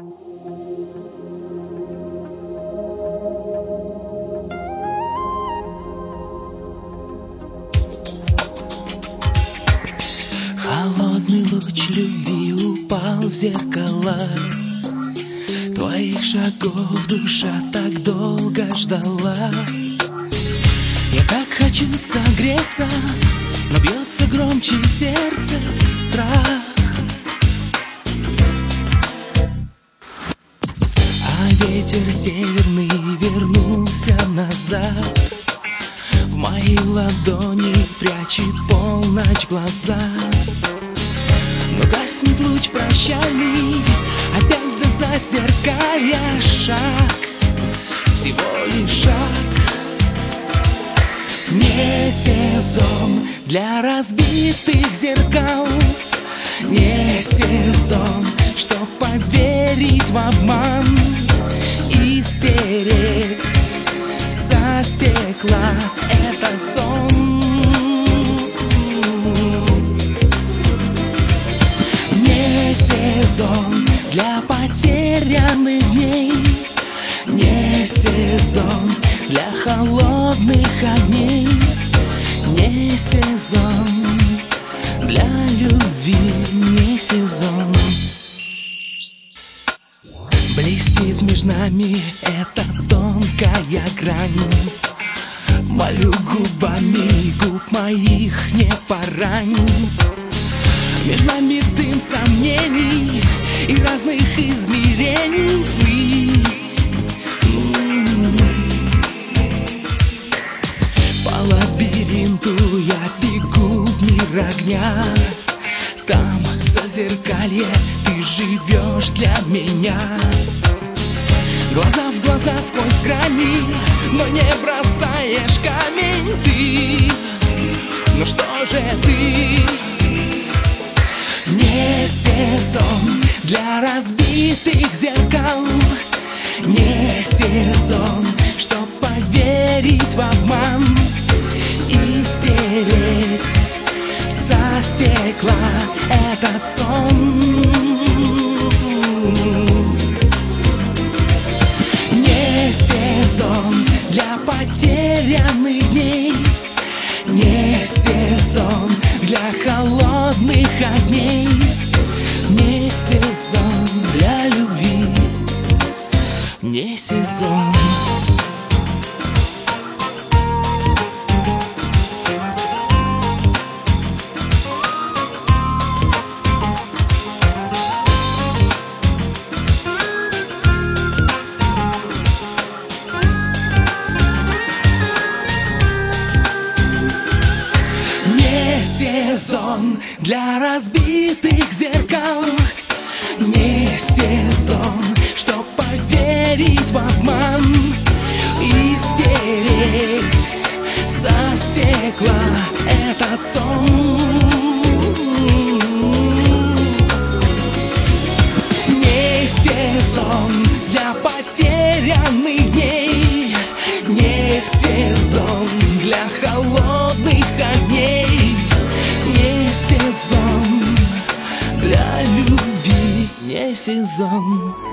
Холодный луч любви упал в зеркала твоих шагов, душа так долго ждала. Я так хочу согреться, но бьется громче сердце страх. А ветер северный вернулся назад, в мои ладони прячет полночь глаза. Но гаснет луч прощальный, опять до зазеркалья шаг, всего лишь шаг. Не сезон для разбитых зеркал, не сезон, чтоб поверить в обман и стереть со стекла этот сон. Не сезон для потерянных дней, не сезон для холодных огней, не сезон для любви, не сезон. Блестит между нами эта тонкая грань, молю губами, губ моих не порань. Между нами дым сомнений и разных измерений злых. По лабиринту я бегу в мир огня, там в зазеркалье ты живешь для меня. Глаза в глаза сквозь грани, но не бросаешь камень ты. Ну что же ты? Не сезон для разбитых зеркал, не сезон, чтоб поверить в обман и стереть со стекла этот сон. Не сезон для потерянных дней, не сезон для холодных огней, не сезон для любви, не сезон. Сезон для разбитых зеркал, не сезон, чтоб поверить в обман и стереть со стекла этот сон. Не сезон для потерянных дней, не сезон для холодных огней, не сезон для любви, не сезон.